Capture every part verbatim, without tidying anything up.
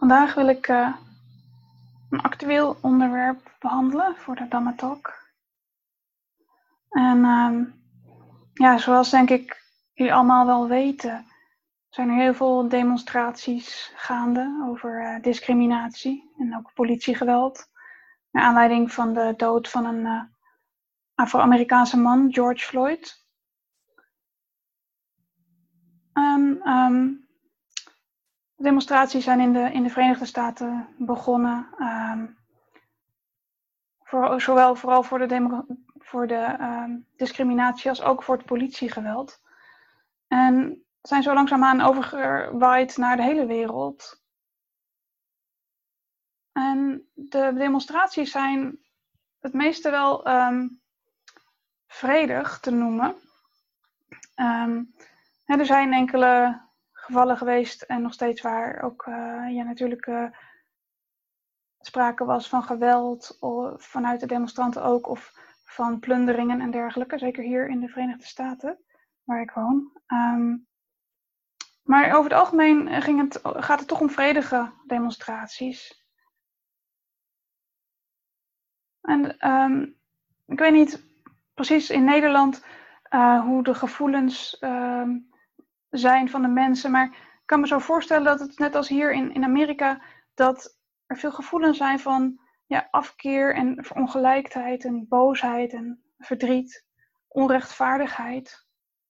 Vandaag wil ik uh, een actueel onderwerp behandelen voor de Dhamma Talk. En uh, ja, zoals denk ik jullie allemaal wel weten, zijn er heel veel demonstraties gaande over uh, discriminatie en ook politiegeweld. Naar aanleiding van de dood van een uh, Afro-Amerikaanse man, George Floyd. En, um, de demonstraties zijn in de, in de Verenigde Staten begonnen. Um, voor, zowel vooral voor de, demo, voor de um, discriminatie als ook voor het politiegeweld. En zijn zo langzaamaan overgewaaid naar de hele wereld. En de demonstraties zijn het meeste wel um, vredig te noemen. Um, er zijn enkele gevallen geweest en nog steeds waar ook uh, ja, natuurlijk uh, sprake was van geweld of vanuit de demonstranten ook, of van plunderingen en dergelijke, zeker hier in de Verenigde Staten, waar ik woon. Um, maar over het algemeen ging het, gaat het toch om vredige demonstraties. En um, ik weet niet precies in Nederland uh, hoe de gevoelens uh, zijn van de mensen, maar ik kan me zo voorstellen dat het net als hier in, in Amerika, dat er veel gevoelens zijn van ja, afkeer en verongelijkheid en boosheid en verdriet, onrechtvaardigheid.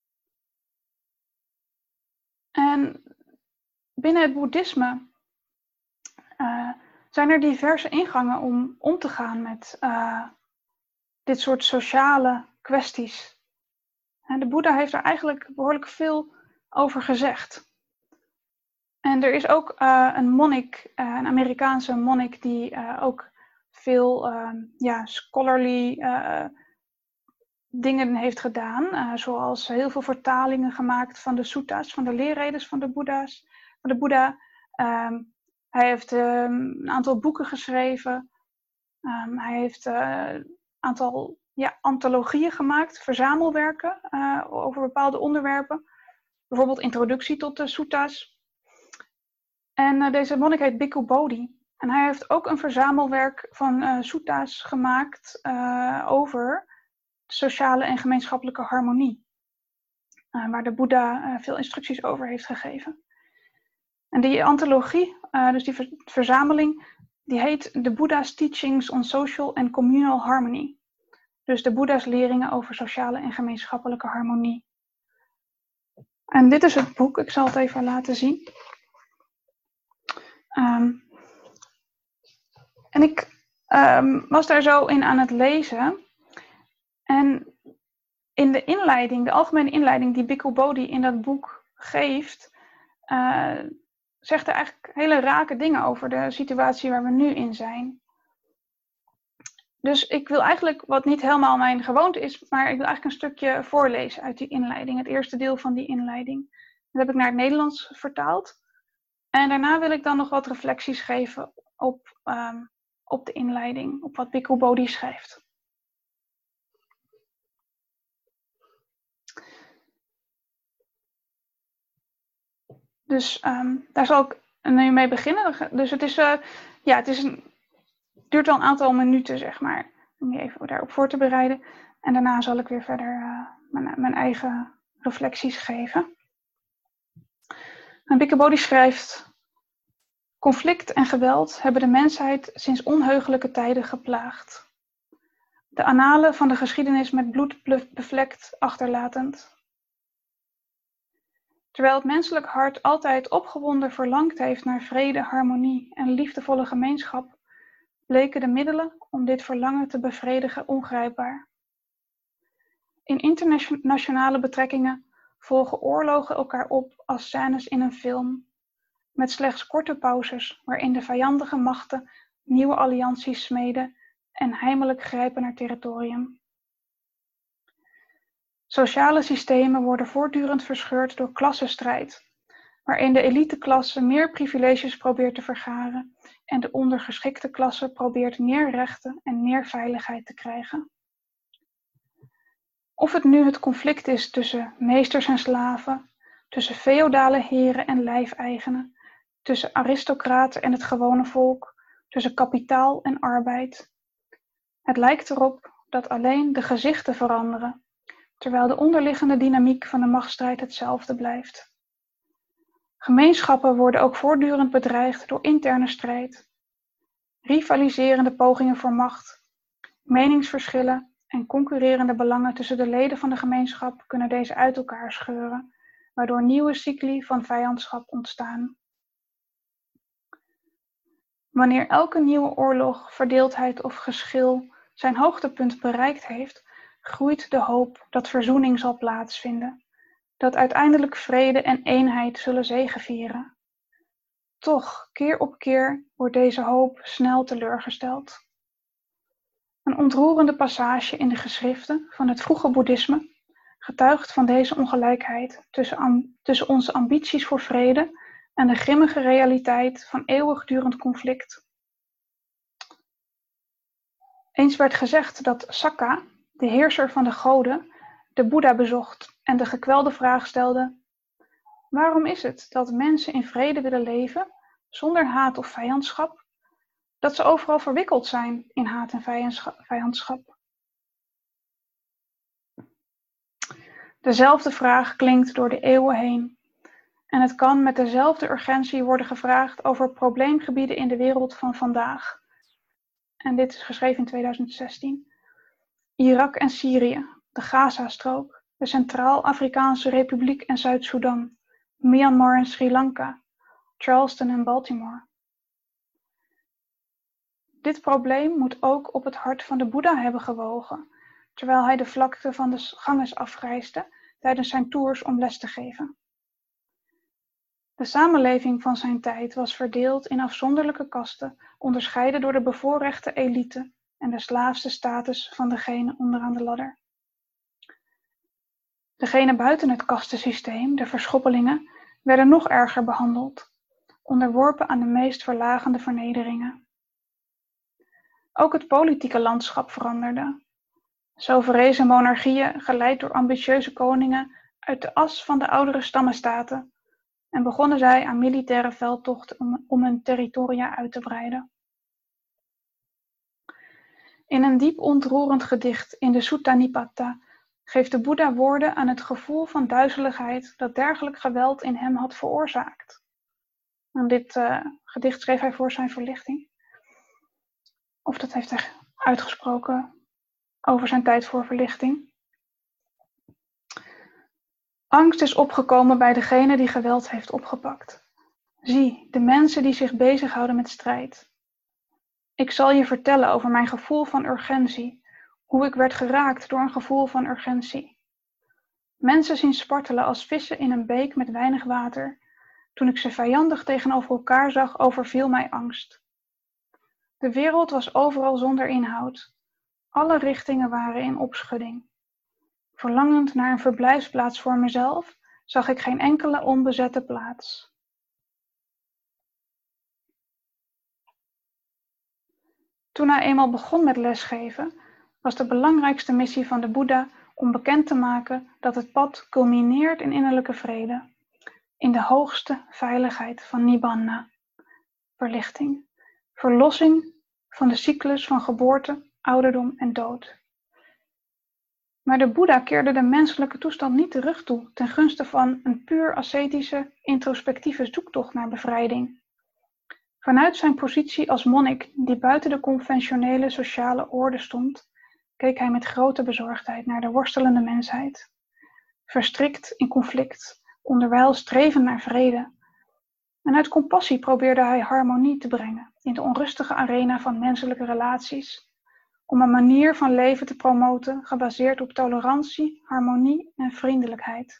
En binnen het boeddhisme uh, zijn er diverse ingangen om om te gaan met uh, dit soort sociale kwesties. En de Boeddha heeft er eigenlijk behoorlijk veel over gezegd. En er is ook uh, een monnik, uh, een Amerikaanse monnik, die uh, ook veel uh, ja, scholarly uh, dingen heeft gedaan. Uh, zoals heel veel vertalingen gemaakt van de suttas, van de leerredes van de, Boeddha's, van de Boeddha. Um, hij heeft um, een aantal boeken geschreven. Um, hij heeft uh, een aantal ja, antologieën gemaakt, verzamelwerken uh, over bepaalde onderwerpen. Bijvoorbeeld introductie tot de suttas. En uh, deze monnik heet Bhikkhu Bodhi. En hij heeft ook een verzamelwerk van uh, suttas gemaakt uh, over sociale en gemeenschappelijke harmonie. Uh, waar de Boeddha uh, veel instructies over heeft gegeven. En die antologie, uh, dus die ver- verzameling, die heet The Buddha's Teachings on Social and Communal Harmony. Dus de Boeddha's leringen over sociale en gemeenschappelijke harmonie. En dit is het boek, ik zal het even laten zien. Um, en ik um, was daar zo in aan het lezen. En in de inleiding, de algemene inleiding die Bhikkhu Bodhi in dat boek geeft, uh, zegt er eigenlijk hele rake dingen over de situatie waar we nu in zijn. Dus ik wil eigenlijk, wat niet helemaal mijn gewoonte is, maar ik wil eigenlijk een stukje voorlezen uit die inleiding. Het eerste deel van die inleiding. Dat heb ik naar het Nederlands vertaald. En daarna wil ik dan nog wat reflecties geven op, um, op de inleiding, op wat Bhikkhu Bodhi schrijft. Dus um, daar zal ik nu mee beginnen. Dus het is, uh, ja, het is een, duurt al een aantal minuten, zeg maar, om je even daarop voor te bereiden. En daarna zal ik weer verder uh, mijn, mijn eigen reflecties geven. En Bhikkhu Bodhi schrijft: conflict en geweld hebben de mensheid sinds onheugelijke tijden geplaagd. De annalen van de geschiedenis met bloed bevlekt achterlatend. Terwijl het menselijk hart altijd opgewonden verlangd heeft naar vrede, harmonie en liefdevolle gemeenschap, bleken de middelen om dit verlangen te bevredigen ongrijpbaar. In internationale betrekkingen volgen oorlogen elkaar op als scènes in een film, met slechts korte pauzes waarin de vijandige machten nieuwe allianties smeden en heimelijk grijpen naar territorium. Sociale systemen worden voortdurend verscheurd door klassenstrijd, waarin de eliteklasse meer privileges probeert te vergaren en de ondergeschikte klasse probeert meer rechten en meer veiligheid te krijgen. Of het nu het conflict is tussen meesters en slaven, tussen feodale heren en lijfeigenen, tussen aristocraten en het gewone volk, tussen kapitaal en arbeid. Het lijkt erop dat alleen de gezichten veranderen, terwijl de onderliggende dynamiek van de machtsstrijd hetzelfde blijft. Gemeenschappen worden ook voortdurend bedreigd door interne strijd, rivaliserende pogingen voor macht, meningsverschillen en concurrerende belangen tussen de leden van de gemeenschap kunnen deze uit elkaar scheuren, waardoor nieuwe cycli van vijandschap ontstaan. Wanneer elke nieuwe oorlog, verdeeldheid of geschil zijn hoogtepunt bereikt heeft, groeit de hoop dat verzoening zal plaatsvinden, dat uiteindelijk vrede en eenheid zullen zegevieren. Toch, keer op keer wordt deze hoop snel teleurgesteld. Een ontroerende passage in de geschriften van het vroege boeddhisme getuigt van deze ongelijkheid tussen, am- tussen onze ambities voor vrede en de grimmige realiteit van eeuwigdurend conflict. Eens werd gezegd dat Sakka, de heerser van de goden, de Boeddha bezocht en de gekwelde vraag stelde: waarom is het dat mensen in vrede willen leven, zonder haat of vijandschap, dat ze overal verwikkeld zijn in haat en vijandschap? Dezelfde vraag klinkt door de eeuwen heen. En het kan met dezelfde urgentie worden gevraagd over probleemgebieden in de wereld van vandaag. En dit is geschreven in tweeduizend zestien. Irak en Syrië, de Gaza-strook, de Centraal-Afrikaanse Republiek en Zuid-Soedan, Myanmar en Sri Lanka, Charleston en Baltimore. Dit probleem moet ook op het hart van de Boeddha hebben gewogen, terwijl hij de vlakte van de Ganges afreisde tijdens zijn tours om les te geven. De samenleving van zijn tijd was verdeeld in afzonderlijke kasten, onderscheiden door de bevoorrechte elite en de slaafse status van degene onderaan de ladder. Degenen buiten het kastensysteem, de verschoppelingen, werden nog erger behandeld, onderworpen aan de meest verlagende vernederingen. Ook het politieke landschap veranderde. Zo verrezen monarchieën, geleid door ambitieuze koningen, uit de as van de oudere stammenstaten en begonnen zij aan militaire veldtochten om, om hun territoria uit te breiden. In een diep ontroerend gedicht in de Sutta Nipata geeft de Boeddha woorden aan het gevoel van duizeligheid dat dergelijk geweld in hem had veroorzaakt. En dit uh, gedicht schreef hij voor zijn verlichting. Of dat heeft hij uitgesproken over zijn tijd voor verlichting. Angst is opgekomen bij degene die geweld heeft opgepakt. Zie, de mensen die zich bezighouden met strijd. Ik zal je vertellen over mijn gevoel van urgentie, hoe ik werd geraakt door een gevoel van urgentie. Mensen zien spartelen als vissen in een beek met weinig water. Toen ik ze vijandig tegenover elkaar zag, overviel mij angst. De wereld was overal zonder inhoud. Alle richtingen waren in opschudding. Verlangend naar een verblijfsplaats voor mezelf, zag ik geen enkele onbezette plaats. Toen hij eenmaal begon met lesgeven, was de belangrijkste missie van de Boeddha om bekend te maken dat het pad culmineert in innerlijke vrede, in de hoogste veiligheid van Nibbana, verlichting, verlossing van de cyclus van geboorte, ouderdom en dood. Maar de Boeddha keerde de menselijke toestand niet de rug toe ten gunste van een puur ascetische, introspectieve zoektocht naar bevrijding. Vanuit zijn positie als monnik die buiten de conventionele sociale orde stond, keek hij met grote bezorgdheid naar de worstelende mensheid. Verstrikt in conflict, onderwijl strevend naar vrede. En uit compassie probeerde hij harmonie te brengen in de onrustige arena van menselijke relaties, om een manier van leven te promoten gebaseerd op tolerantie, harmonie en vriendelijkheid.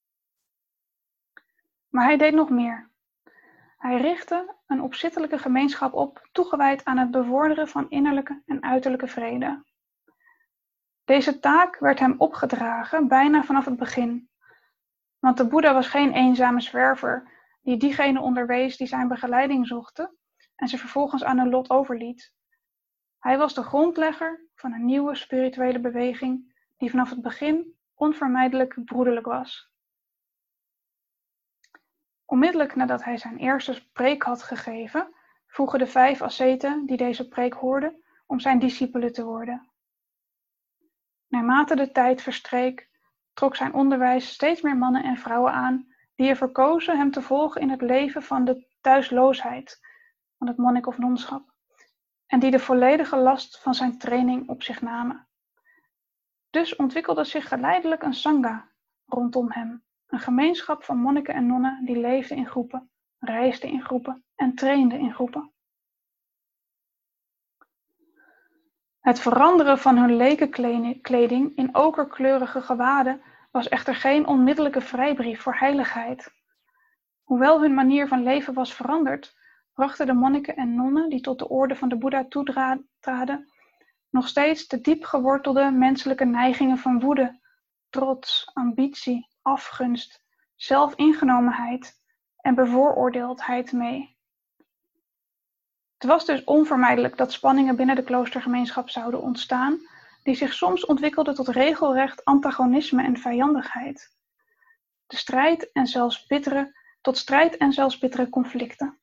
Maar hij deed nog meer. Hij richtte een opzittelijke gemeenschap op, toegewijd aan het bevorderen van innerlijke en uiterlijke vrede. Deze taak werd hem opgedragen bijna vanaf het begin. Want de Boeddha was geen eenzame zwerver die diegene onderwees die zijn begeleiding zochten en ze vervolgens aan hun lot overliet. Hij was de grondlegger van een nieuwe spirituele beweging die vanaf het begin onvermijdelijk broederlijk was. Onmiddellijk nadat hij zijn eerste preek had gegeven, vroegen de vijf asceten die deze preek hoorden om zijn discipelen te worden. Naarmate de tijd verstreek, trok zijn onderwijs steeds meer mannen en vrouwen aan die ervoor kozen hem te volgen in het leven van de thuisloosheid, van het monnik of nonschap, en die de volledige last van zijn training op zich namen. Dus ontwikkelde zich geleidelijk een sangha rondom hem, een gemeenschap van monniken en nonnen die leefden in groepen, reisden in groepen en trainden in groepen. Het veranderen van hun lekenkleding in okerkleurige gewaden was echter geen onmiddellijke vrijbrief voor heiligheid. Hoewel hun manier van leven was veranderd, brachten de monniken en nonnen die tot de orde van de Boeddha toetraden nog steeds de diep gewortelde menselijke neigingen van woede, trots, ambitie, afgunst, zelfingenomenheid en bevooroordeeldheid mee. Het was dus onvermijdelijk dat spanningen binnen de kloostergemeenschap zouden ontstaan, die zich soms ontwikkelden tot regelrecht antagonisme en vijandigheid. De strijd en zelfs bittere, tot strijd en zelfs bittere conflicten.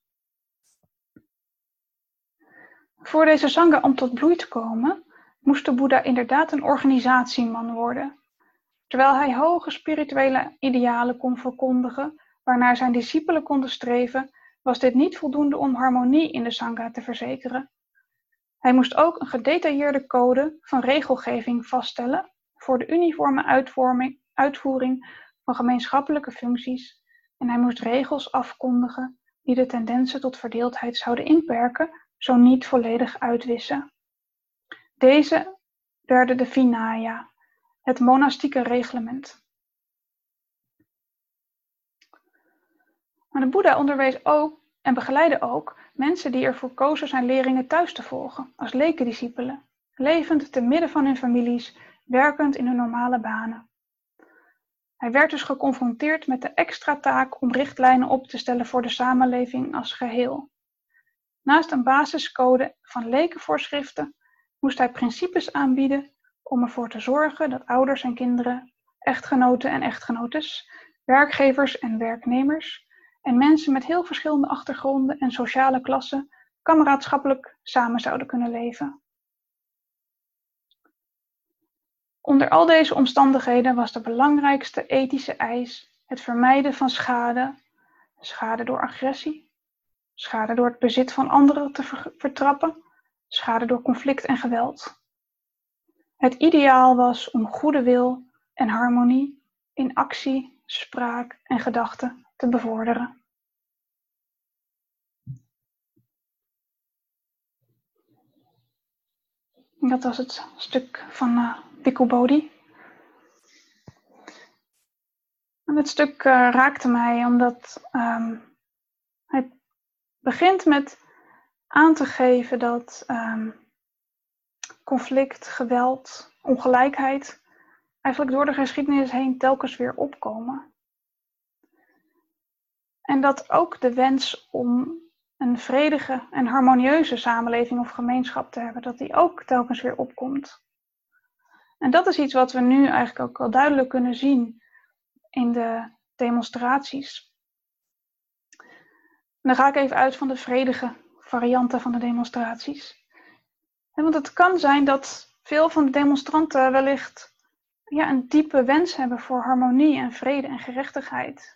Voor deze sangha om tot bloei te komen, moest de Boeddha inderdaad een organisatieman worden. Terwijl hij hoge spirituele idealen kon verkondigen, waarnaar zijn discipelen konden streven, was dit niet voldoende om harmonie in de sangha te verzekeren. Hij moest ook een gedetailleerde code van regelgeving vaststellen voor de uniforme uitvoering van gemeenschappelijke functies en hij moest regels afkondigen die de tendensen tot verdeeldheid zouden inperken, zo niet volledig uitwissen. Deze werden de Vinaya, het monastieke reglement. Maar de Boeddha onderwees ook en begeleidde ook mensen die ervoor kozen zijn leringen thuis te volgen, als lekendiscipelen, levend te midden van hun families, werkend in hun normale banen. Hij werd dus geconfronteerd met de extra taak om richtlijnen op te stellen voor de samenleving als geheel. Naast een basiscode van lekenvoorschriften moest hij principes aanbieden om ervoor te zorgen dat ouders en kinderen, echtgenoten en echtgenotes, werkgevers en werknemers en mensen met heel verschillende achtergronden en sociale klassen kameraadschappelijk samen zouden kunnen leven. Onder al deze omstandigheden was de belangrijkste ethische eis het vermijden van schade, schade door agressie, schade door het bezit van anderen te vertrappen, schade door conflict en geweld. Het ideaal was om goede wil en harmonie in actie, spraak en gedachten te bevorderen. Dat was het stuk van uh, Bhikkhu Bodhi. En het stuk uh, raakte mij omdat um, het begint met aan te geven dat um, conflict, geweld, ongelijkheid eigenlijk door de geschiedenis heen telkens weer opkomen. En dat ook de wens om een vredige en harmonieuze samenleving of gemeenschap te hebben, dat die ook telkens weer opkomt. En dat is iets wat we nu eigenlijk ook wel duidelijk kunnen zien in de demonstraties. En dan ga ik even uit van de vredige varianten van de demonstraties. En want het kan zijn dat veel van de demonstranten wellicht ja, een diepe wens hebben voor harmonie en vrede en gerechtigheid.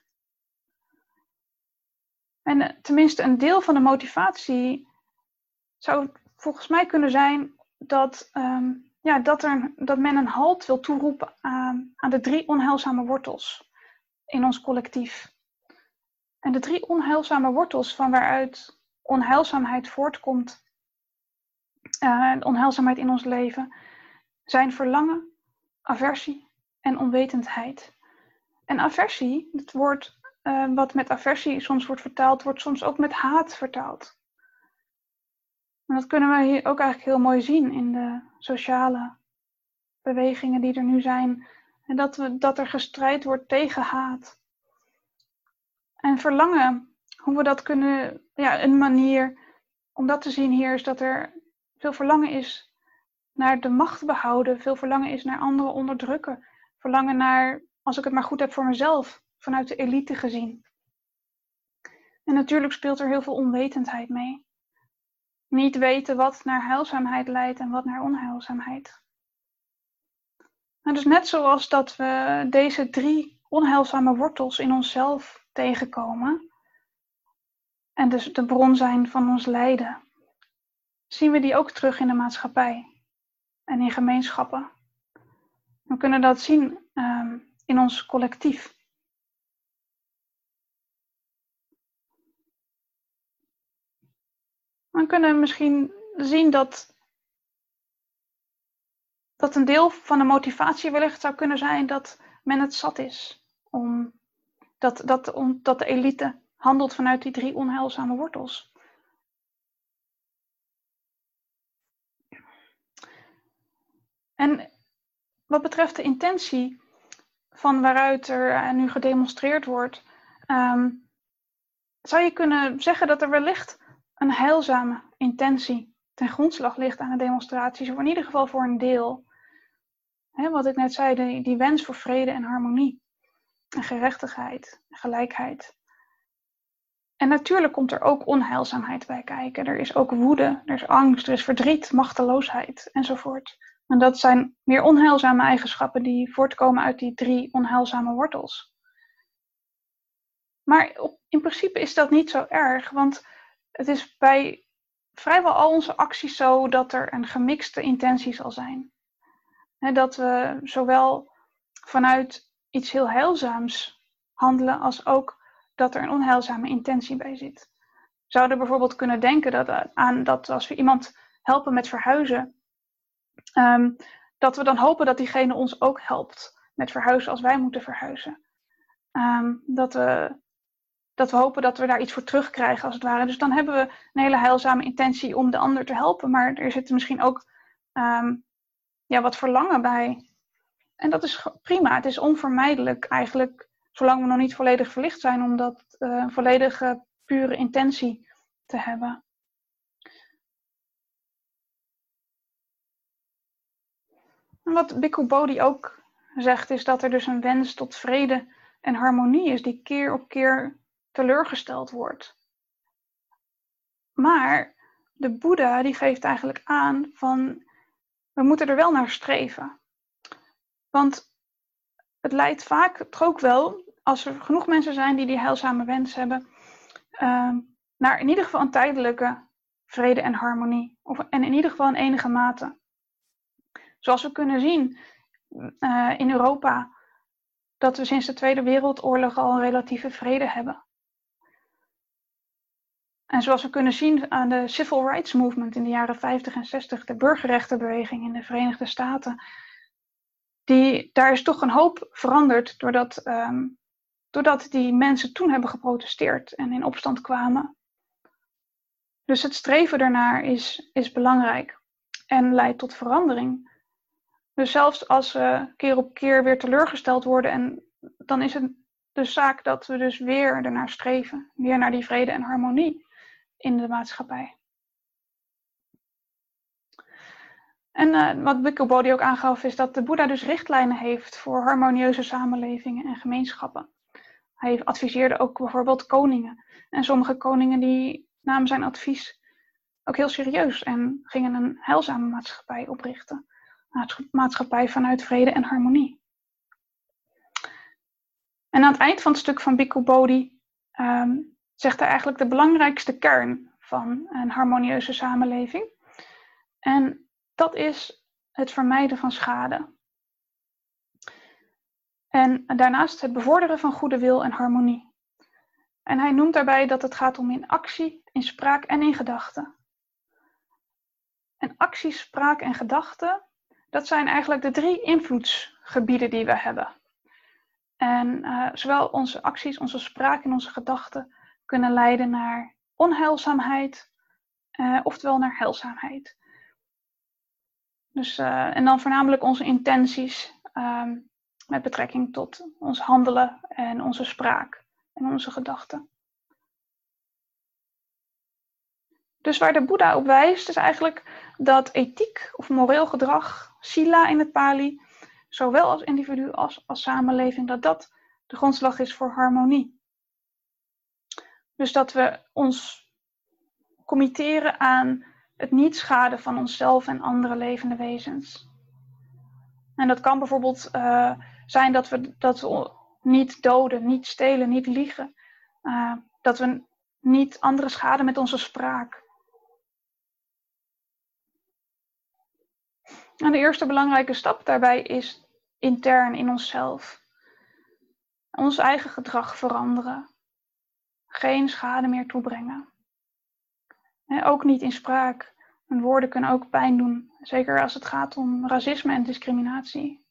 En tenminste een deel van de motivatie zou volgens mij kunnen zijn dat, um, ja, dat, er, dat men een halt wil toeroepen aan, aan de drie onheilzame wortels in ons collectief. En de drie onheilzame wortels van waaruit onheilzaamheid voortkomt, uh, onheilzaamheid in ons leven, zijn verlangen, aversie en onwetendheid. En aversie, het woord uh, wat met aversie soms wordt vertaald, wordt soms ook met haat vertaald. En dat kunnen we hier ook eigenlijk heel mooi zien in de sociale bewegingen die er nu zijn. En dat, we, dat er gestrijd wordt tegen haat. En verlangen, hoe we dat kunnen, ja, een manier om dat te zien hier is dat er veel verlangen is naar de macht behouden. Veel verlangen is naar anderen onderdrukken. Verlangen naar, als ik het maar goed heb voor mezelf, vanuit de elite gezien. En natuurlijk speelt er heel veel onwetendheid mee. Niet weten wat naar heilzaamheid leidt en wat naar onheilzaamheid. En dus net zoals dat we deze drie onheilzame wortels in onszelf tegenkomen, en dus de bron zijn van ons lijden, zien we die ook terug in de maatschappij en in gemeenschappen. We kunnen dat zien um, in ons collectief. We kunnen misschien zien dat, dat een deel van de motivatie wellicht zou kunnen zijn dat men het zat is. Om, dat, dat, om, dat de elite handelt vanuit die drie onheilzame wortels. En wat betreft de intentie van waaruit er nu gedemonstreerd wordt, um, zou je kunnen zeggen dat er wellicht een heilzame intentie ten grondslag ligt aan de demonstraties, of in ieder geval voor een deel. He, wat ik net zei, die, die wens voor vrede en harmonie, en gerechtigheid, en gelijkheid. En natuurlijk komt er ook onheilzaamheid bij kijken. Er is ook woede, er is angst, er is verdriet, machteloosheid enzovoort. En dat zijn meer onheilzame eigenschappen die voortkomen uit die drie onheilzame wortels. Maar op, in principe is dat niet zo erg, want het is bij vrijwel al onze acties zo dat er een gemixte intentie zal zijn. He, dat we zowel vanuit iets heel heilzaams handelen als ook dat er een onheilzame intentie bij zit. We zouden bijvoorbeeld kunnen denken dat, aan dat als we iemand helpen met verhuizen, um, dat we dan hopen dat diegene ons ook helpt met verhuizen als wij moeten verhuizen. Um, dat, we, dat we hopen dat we daar iets voor terugkrijgen als het ware. Dus dan hebben we een hele heilzame intentie om de ander te helpen, maar er zit misschien ook um, ja, wat verlangen bij. En dat is prima, het is onvermijdelijk eigenlijk, zolang we nog niet volledig verlicht zijn, om dat uh, volledige pure intentie te hebben. En wat Bhikkhu Bodhi ook zegt, is dat er dus een wens tot vrede en harmonie is, die keer op keer teleurgesteld wordt. Maar de Boeddha die geeft eigenlijk aan van, we moeten er wel naar streven. Want het leidt vaak, toch ook wel, als er genoeg mensen zijn die die heilzame wens hebben, uh, naar in ieder geval een tijdelijke vrede en harmonie. Of, en in ieder geval in enige mate. Zoals we kunnen zien uh, in Europa, dat we sinds de Tweede Wereldoorlog al een relatieve vrede hebben. En zoals we kunnen zien aan de Civil Rights Movement in de jaren vijftig en zestig, de burgerrechtenbeweging in de Verenigde Staten, die, daar is toch een hoop veranderd doordat, um, doordat die mensen toen hebben geprotesteerd en in opstand kwamen. Dus het streven daarnaar is, is belangrijk en leidt tot verandering. Dus zelfs als we keer op keer weer teleurgesteld worden, en dan is het de zaak dat we dus weer ernaar streven, weer naar die vrede en harmonie in de maatschappij. En uh, wat Bhikkhu Bodhi ook aangaf, is dat de Boeddha dus richtlijnen heeft voor harmonieuze samenlevingen en gemeenschappen. Hij adviseerde ook bijvoorbeeld koningen. En sommige koningen die namen zijn advies ook heel serieus en gingen een heilzame maatschappij oprichten. Een maatschappij vanuit vrede en harmonie. En aan het eind van het stuk van Bhikkhu Bodhi um, zegt hij eigenlijk de belangrijkste kern van een harmonieuze samenleving. En dat is het vermijden van schade. En daarnaast het bevorderen van goede wil en harmonie. En hij noemt daarbij dat het gaat om in actie, in spraak en in gedachten. En actie, spraak en gedachten, dat zijn eigenlijk de drie invloedsgebieden die we hebben. En uh, zowel onze acties, onze spraak en onze gedachten kunnen leiden naar onheilzaamheid, uh, oftewel naar heilzaamheid. Dus, uh, en dan voornamelijk onze intenties um, met betrekking tot ons handelen en onze spraak en onze gedachten. Dus waar de Boeddha op wijst is eigenlijk dat ethiek of moreel gedrag, sila in het Pali, zowel als individu als als samenleving, dat dat de grondslag is voor harmonie. Dus dat we ons committeren aan het niet schaden van onszelf en andere levende wezens. En dat kan bijvoorbeeld uh, zijn dat we, dat we niet doden, niet stelen, niet liegen. Uh, dat we niet anderen schaden met onze spraak. En de eerste belangrijke stap daarbij is intern in onszelf. Ons eigen gedrag veranderen. Geen schade meer toebrengen. He, ook niet in spraak. En woorden kunnen ook pijn doen. Zeker als het gaat om racisme en discriminatie.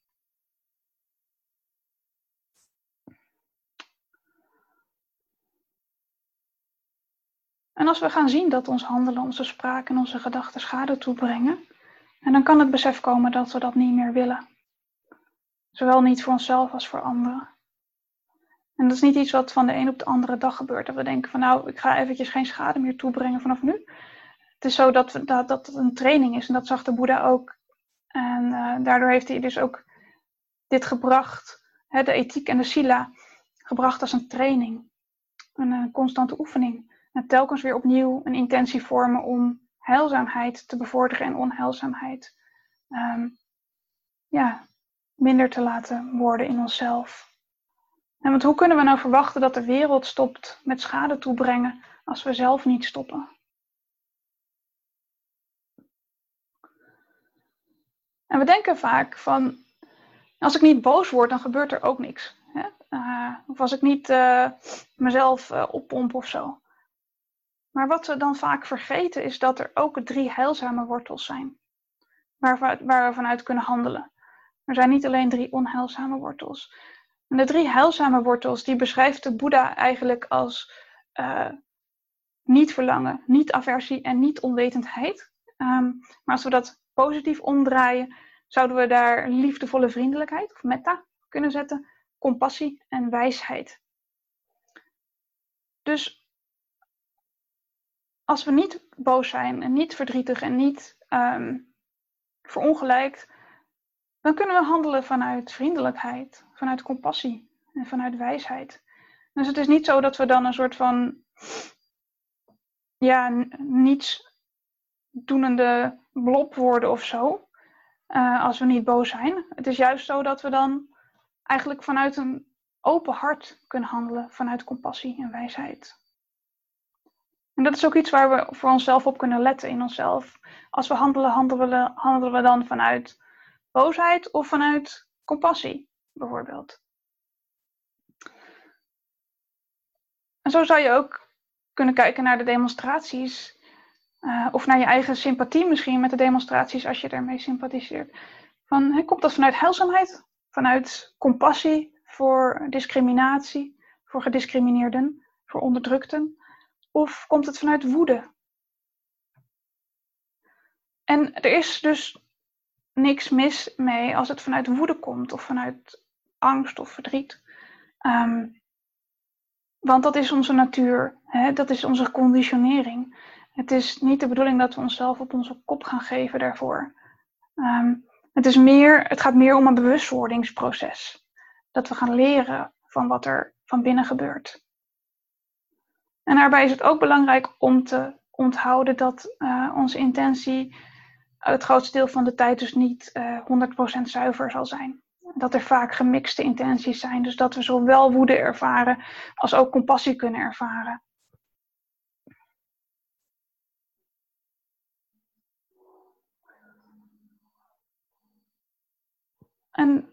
En als we gaan zien dat ons handelen, onze spraak en onze gedachten schade toebrengen, en dan kan het besef komen dat we dat niet meer willen. Zowel niet voor onszelf als voor anderen. En dat is niet iets wat van de een op de andere dag gebeurt. Dat we denken van nou, ik ga eventjes geen schade meer toebrengen vanaf nu. Het is zo dat, we, dat, dat het een training is. En dat zag de Boeddha ook. En uh, daardoor heeft hij dus ook dit gebracht. Hè, de ethiek en de sila. Gebracht als een training. Een, een constante oefening. En telkens weer opnieuw een intentie vormen om heilzaamheid te bevorderen en onheilzaamheid. Um, ja, minder te laten worden in onszelf. En want hoe kunnen we nou verwachten dat de wereld stopt met schade toebrengen als we zelf niet stoppen? En we denken vaak van, als ik niet boos word, dan gebeurt er ook niks. Hè? Uh, of als ik niet uh, mezelf uh, oppomp of zo. Maar wat we dan vaak vergeten is dat er ook drie heilzame wortels zijn. Waar we, waar we vanuit kunnen handelen. Er zijn niet alleen drie onheilzame wortels. En de drie heilzame wortels, die beschrijft de Boeddha eigenlijk als uh, niet verlangen, niet aversie en niet onwetendheid. Um, maar als we dat positief omdraaien, zouden we daar liefdevolle vriendelijkheid, of metta, kunnen zetten, compassie en wijsheid. Dus als we niet boos zijn en niet verdrietig en niet um, verongelijkt, dan kunnen we handelen vanuit vriendelijkheid, vanuit compassie en vanuit wijsheid. Dus het is niet zo dat we dan een soort van ja, niets doenende blob worden of zo, uh, als we niet boos zijn. Het is juist zo dat we dan eigenlijk vanuit een open hart kunnen handelen, vanuit compassie en wijsheid. En dat is ook iets waar we voor onszelf op kunnen letten in onszelf. Als we handelen, handelen we, handelen we dan vanuit boosheid of vanuit compassie, bijvoorbeeld. En zo zou je ook kunnen kijken naar de demonstraties. Uh, of naar je eigen sympathie misschien met de demonstraties als je ermee sympathiseert. Van, he, komt dat vanuit heilzaamheid? Vanuit compassie voor discriminatie? Voor gediscrimineerden? Voor onderdrukten? Of komt het vanuit woede? En er is dus niks mis mee als het vanuit woede komt. Of vanuit angst of verdriet. Um, want dat is onze natuur. Hè? Dat is onze conditionering. Het is niet de bedoeling dat we onszelf op onze kop gaan geven daarvoor. Um, het, is meer, het gaat meer om een bewustwordingsproces. Dat we gaan leren van wat er van binnen gebeurt. En daarbij is het ook belangrijk om te onthouden dat uh, onze intentie het grootste deel van de tijd dus niet uh, honderd procent zuiver zal zijn. Dat er vaak gemixte intenties zijn. Dus dat we zowel woede ervaren als ook compassie kunnen ervaren. En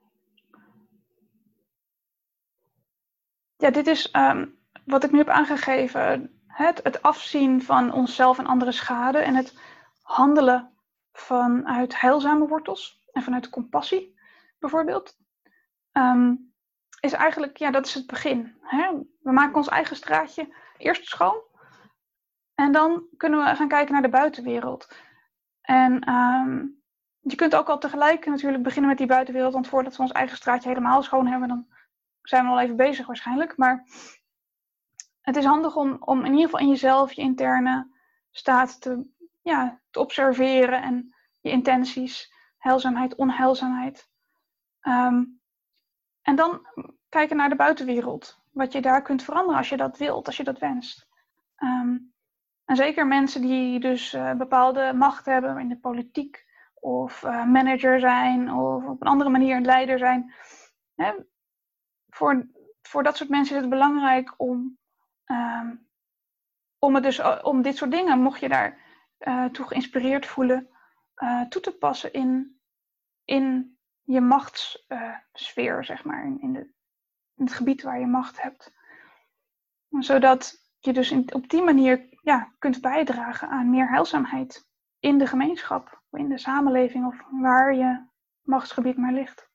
ja, dit is um, wat ik nu heb aangegeven. Het, het afzien van onszelf en andere schade. En het handelen vanuit heilzame wortels. En vanuit compassie, bijvoorbeeld. Um, is eigenlijk, ja, dat is het begin. Hè? We maken ons eigen straatje eerst schoon. En dan kunnen we gaan kijken naar de buitenwereld. En um, je kunt ook al tegelijk natuurlijk beginnen met die buitenwereld. Want voordat we ons eigen straatje helemaal schoon hebben, dan zijn we al even bezig waarschijnlijk. Maar het is handig om, om in ieder geval in jezelf je interne staat te, ja, te observeren. En je intenties, heilzaamheid, onheilzaamheid. Um, en dan kijken naar de buitenwereld. wat je daar kunt veranderen als je dat wilt, als je dat wenst. Um, en zeker mensen die dus uh, bepaalde macht hebben in de politiek of uh, manager zijn of op een andere manier een leider zijn. Hè? Voor, voor dat soort mensen is het belangrijk om, um, om, het dus, om dit soort dingen, mocht je daar uh, toe geïnspireerd voelen, uh, toe te passen in, in je machtssfeer, uh, zeg maar, in, in, de, in het gebied waar je macht hebt. Zodat je dus in, op die manier ja, kunt bijdragen aan meer heilzaamheid in de gemeenschap, in de samenleving of waar je machtsgebied maar ligt.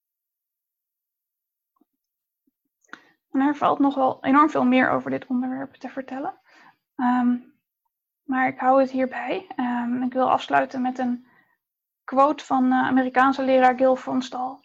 En er valt nog wel enorm veel meer over dit onderwerp te vertellen. Um, maar ik hou het hierbij. Um, ik wil afsluiten met een quote van uh, Amerikaanse leraar Gil Fronstal.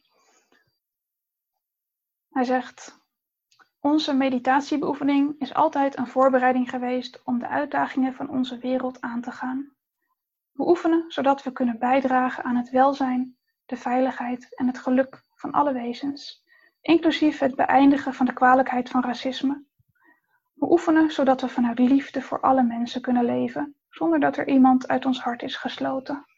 Hij zegt: onze meditatiebeoefening is altijd een voorbereiding geweest om de uitdagingen van onze wereld aan te gaan. We oefenen zodat we kunnen bijdragen aan het welzijn, de veiligheid en het geluk van alle wezens, inclusief het beëindigen van de kwalijkheid van racisme. We oefenen zodat we vanuit liefde voor alle mensen kunnen leven, zonder dat er iemand uit ons hart is gesloten.